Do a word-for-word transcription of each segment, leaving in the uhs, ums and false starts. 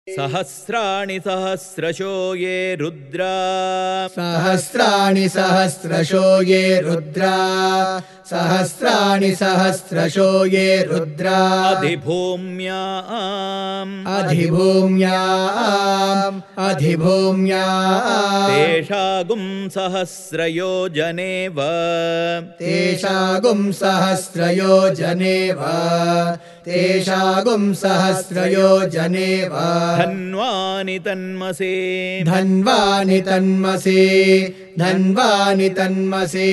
सहस्राणि सहस्रशो ये रुद्रा सहस्राणि सहस्रशो ये रुद्रा सहस्राणि सहस्रशो ये रुद्रा अधिभूम्याम् अधिभूम्याम् अधिभूम्याम् तेषागुं सहस्रयोजनेव तेषागुं सहस्रयोजनेव तेषागुं सहस्रयोजनेव धन्वानि तन्मसे धन्वानि तन्मसे धन्वानि तन्मसे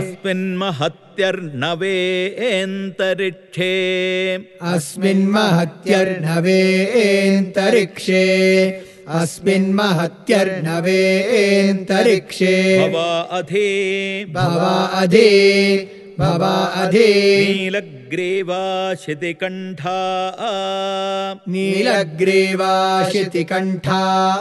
अस्मिन्महत्यर्नवेऽन्तरिक्षे अस्मिन्महत्यर्नवेऽन्तरिक्षे अस्मिन्महत्यर्नवेऽन्तरिक्षे भवा अधि भवा अधि भवा अधि नीलग्रीवा शितिकण्ठा नीलग्रीवा शितिकण्ठा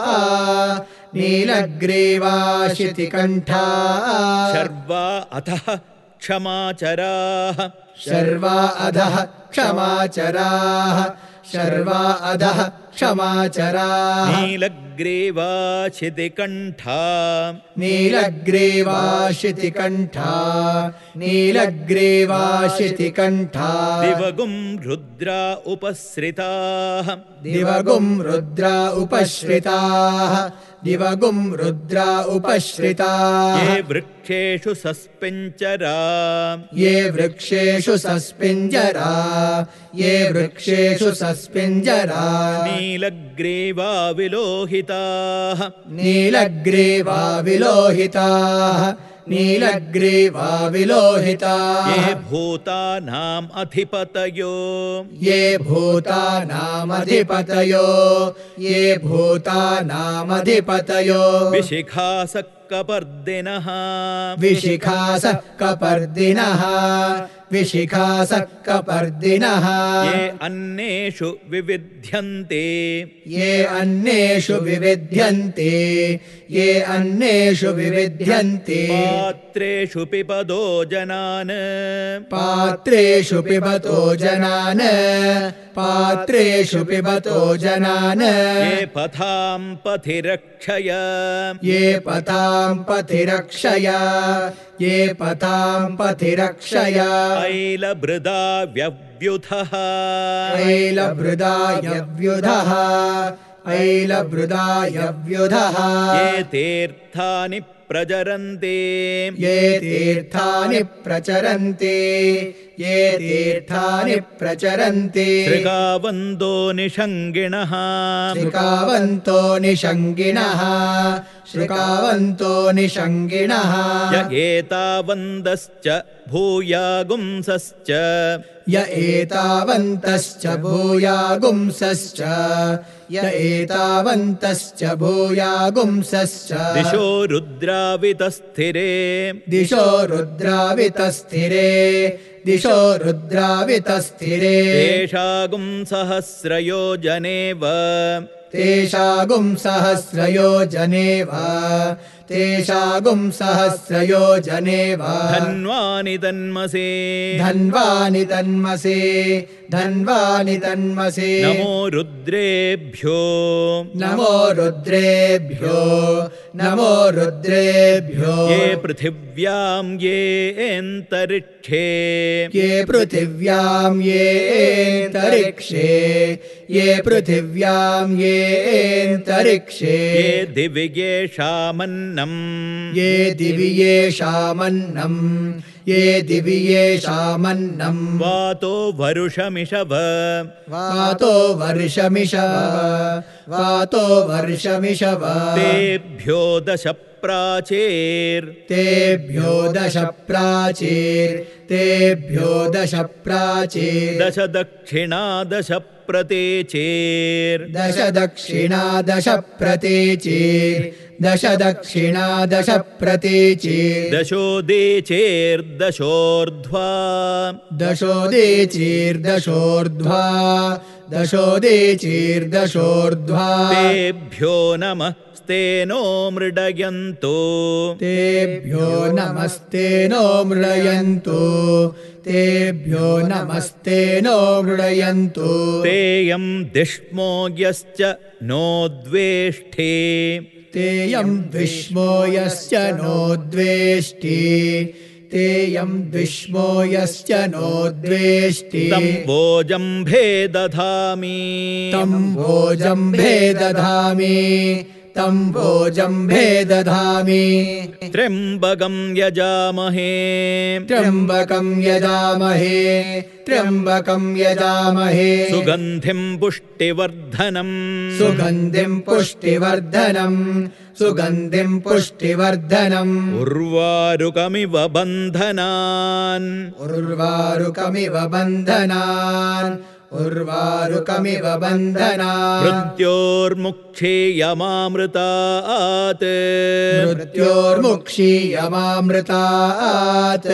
नीलग्रीवा शितिकण्ठा शर्वा अधः क्षमाचराः शर्वा अधः क्षमाचराः शर्वा अधः क्षमाचराः नीलग्रीवा शितिकण्ठा नीलग्रीवा शितिकण्ठा नीलग्रीवा शितिकण्ठा दिवगुं रुद्रा उपसृताः दिवगुं रुद्रा उपश्रिताः दिवगुं रुद्रा उपश्रिताः ये वृक्षेषु सस्पिञ्चरा ये वृक्षेषु सस्पिञ्जरा ये वृक्षेषु सस्पिञ्जरा नीलग्रीवा विलोहिताः नीलग्रीवा विलोहिताः नीलग्रीवा विलोहिताः ये भूतानाम् अधिपतयो ये भूतानामधिपतयो ये भूतानामधिपतयो विशिखासक्कपर्दिनः विशिखासक्कपर्दिनः विशिखासक्कपर्दिनः ये अन्नेषु विविध्यन्ते ये अन्नेषु विविध्यन्ते ये अन्नेषु विविध्यन्ते पात्रेषु पिबतो जनान् पात्रेषु पिबतो जनान् पात्रेषु पिबतो जनान् ये पथां पथि रक्षय ये पथां पथि रक्षय ये पथां पथि रक्षय ऐलभृदा व्यव्युधः ऐलभृदायव्युधः ऐलभृदायव्युधः ये तीर्थानि प्रचरन्ति ये तीर्थानि प्रचरन्ति ये तीर्थानि प्रचरन्ति श्रृगावन्तो निषङ्गिणः श्रृगावन्तो निषङ्गिणः श्रृगावन्तो निषङ्गिणः य एतावन्तश्च भूयागुंसश्च य एतावन्तश्च भूयागुंसश्च य एतावन्तश्च भूयागुंसश्च दिशो रुद्रावितस्थिरे दिशो रुद्रावितस्थिरे दिशो रुद्रावितस्थिरे तेषागुं सहस्रयोजनेव तेषागुं सहस्रयोजनेव तेषागुं सहस्रयोजनेव धन्वानि तन्मसे धन्वानि तन्मसे धन्वानि तन्मसे नमो रुद्रेभ्यो नमो रुद्रेभ्यो नमो रुद्रेभ्यो ये पृथिव्यां ये अन्तरिक्षे ये पृथिव्यां ये अन्तरिक्षे ये पृथिव्यां ये अन्तरिक्षे ये दिवि येषामन्नम् ये दिवि येषामन्नम् ये दिवि येषामन्नम् वातो वरुषमिषव वातो वर्षमिषव वातो वर्षमिषव तेभ्यो दश प्राचीर् तेभ्यो दश प्राचीर् तेभ्यो दश प्राचीर् दश दक्षिणा दश प्रतीचीर् दश दक्षिणा दश प्रतीचीर् दश दक्षिणा दश प्रतीचीर् दशोदीचीर्दशोर्ध्वा दशोदीचीर्दशोर्ध्वा दशोदीचीर्दशोर्ध्वा तेभ्यो नमः नमस्ते नो मृडयन्तु तेभ्यो नमस्ते नो मृडयन्तु तेभ्यो नमस्ते नो मृडयन्तु तेयं दिष्मो यश्च नो द्वेष्टे तेयं द्विष्मो यश्च नो द्वेष्टि तेयं द्विष्मो यश्च नो द्वेष्टि तं वोजम्भे दधामि तं भोजम्भे दधामि तं भोजम्भे दधामि त्र्यम्बकं यजामहे त्र्यम्बकं यजामहे त्र्यम्बकं यजामहे सुगन्धिं पुष्टिवर्धनम् सुगन्धिं पुष्टिवर्धनम् सुगन्धिं पुष्टिवर्धनम् उर्वारुकमिव बन्धनान् उर्वारुकमिव बन्धनान् उर्वारुकमिव बन्धनान् मृत्योर्मुक्षीयमामृतात् मृत्योर्मुक्षीयमामृतात्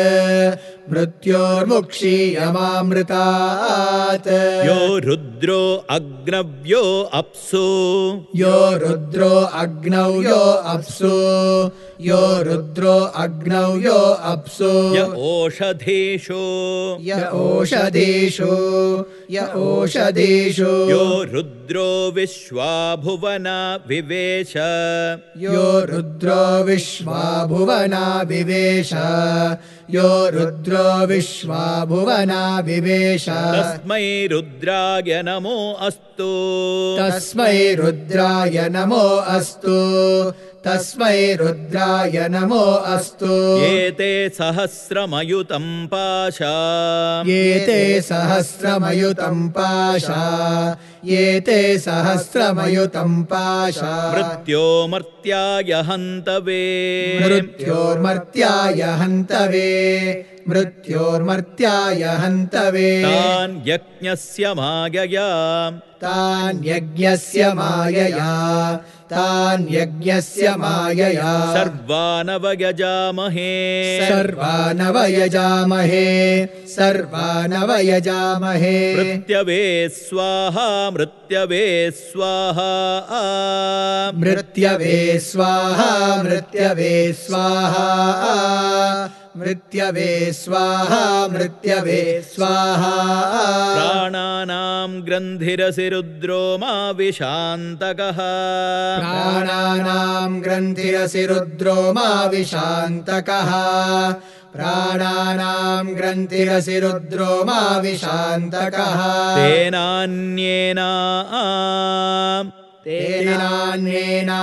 मृत्योर्मुक्षीयमामृतात् यो रुद्रो अग्नव्यो अप्सु यो रुद्रो अग्नौ यो अप्सु यो रुद्रो अग्नौ यो अप्सु य ओषधीषु य ओषधीषु य ओषधीषु यो रुद्रो विश्वाभुवना विवेश यो रुद्रो विश्वाभुवना विवेश यो रुद्रो विश्वाभुवना विवेश तस्मै रुद्राय नमो अस्तु तस्मै रुद्राय नमो अस्तु तस्मै रुद्राय नमो अस्तु एते सहस्रमयुतं पाशा एते सहस्रमयुतं पाशा एते सहस्रमयुतं पाशा मृत्योर्मर्त्याय हन्तवे मृत्योर्मर्त्याय हन्तवे मृत्योर्मर्त्याय हन्तवे तान् यज्ञस्य मायया तान् यज्ञस्य मायया तान् यज्ञस्य मायया सर्वानवयजामहे सर्वानवयजामहे सर्वानवयजामहे मृत्यवे स्वाहा मृत्यवे स्वाहा मृत्यवे स्वाहा मृत्यवे स्वाहा मृत्यवे स्वाहा मृत्यवे स्वाहा प्राणानां ग्रन्थिरसि रुद्रो मा विशान्तकः प्राणानां ग्रन्थिरसि रुद्रो मा विशान्तकः प्राणानां ग्रन्थिरसि रुद्रो मा विशान्तकः तेनान्येन तेनान्येन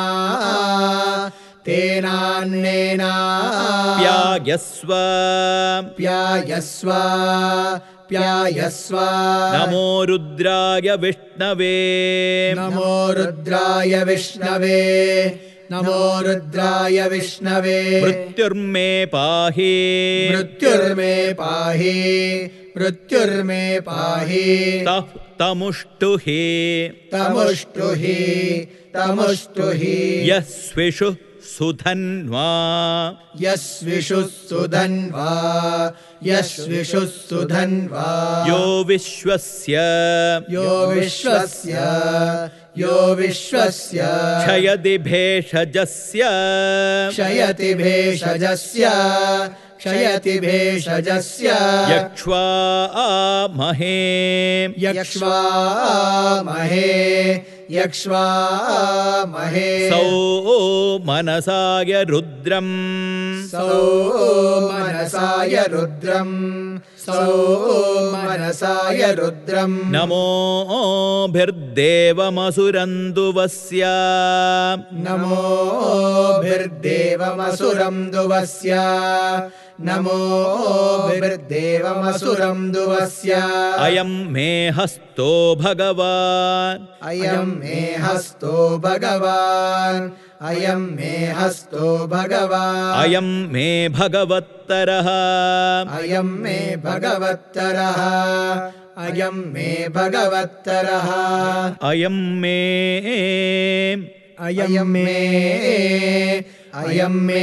तेनान्येन प्यायस्व प्यायस्व प्यायस्व नमो रुद्राय विष्णवे नमो रुद्राय विष्णवे नमो रुद्राय विष्णवे मृत्युर्मे पाहि मृत्युर्मे पाहि मृत्युर्मे पाहि तः तमुष्टुहि तमुष्टुहि तमुष्टुहि यस्विषु सुधन्वा यस्विषु सुधन्वा यस्विषु सुधन्वा यो विश्वस्य यो विश्वस्य यो विश्वस्य क्षयति भेषजस्य क्षयति भेषजस्य क्षयति भेषजस्य यक्ष्वामहे यक्ष्वामहे यक्ष्वामहे सौ मनसाय रुद्रम् सौ मनसाय रुद्रम् सौ मनसाय रुद्रम् नमोभिर्देवमसुरन्दुवस्य नमोभिर्देवमसुरन्दुवस्य नमोभिर्देवमसुरन्दुवस्य अयं मे हस्तो भगवान् अयं मे हस्तो भगवान् अयं मे हस्तो भगवान् अयं मे भगवत्तरः अयं मे भगवत्तरः अयं मे भगवत्तरः अयं मे अयं मे अयं मे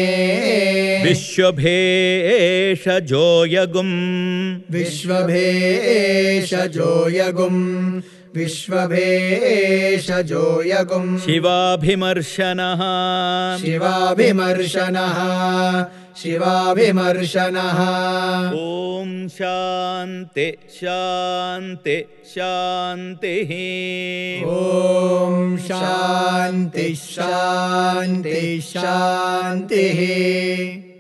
विश्वभेषजो यगुम् विश्वभेषजो यगुम् विश्वभेषजो यगुम् शिवाभिमर्शनः शिवाभिमर्शनः शिवाभिमर्शनः ॐ शान्ति शान्ति शान्तिः ॐ शान्ति शान्ति शान्तिः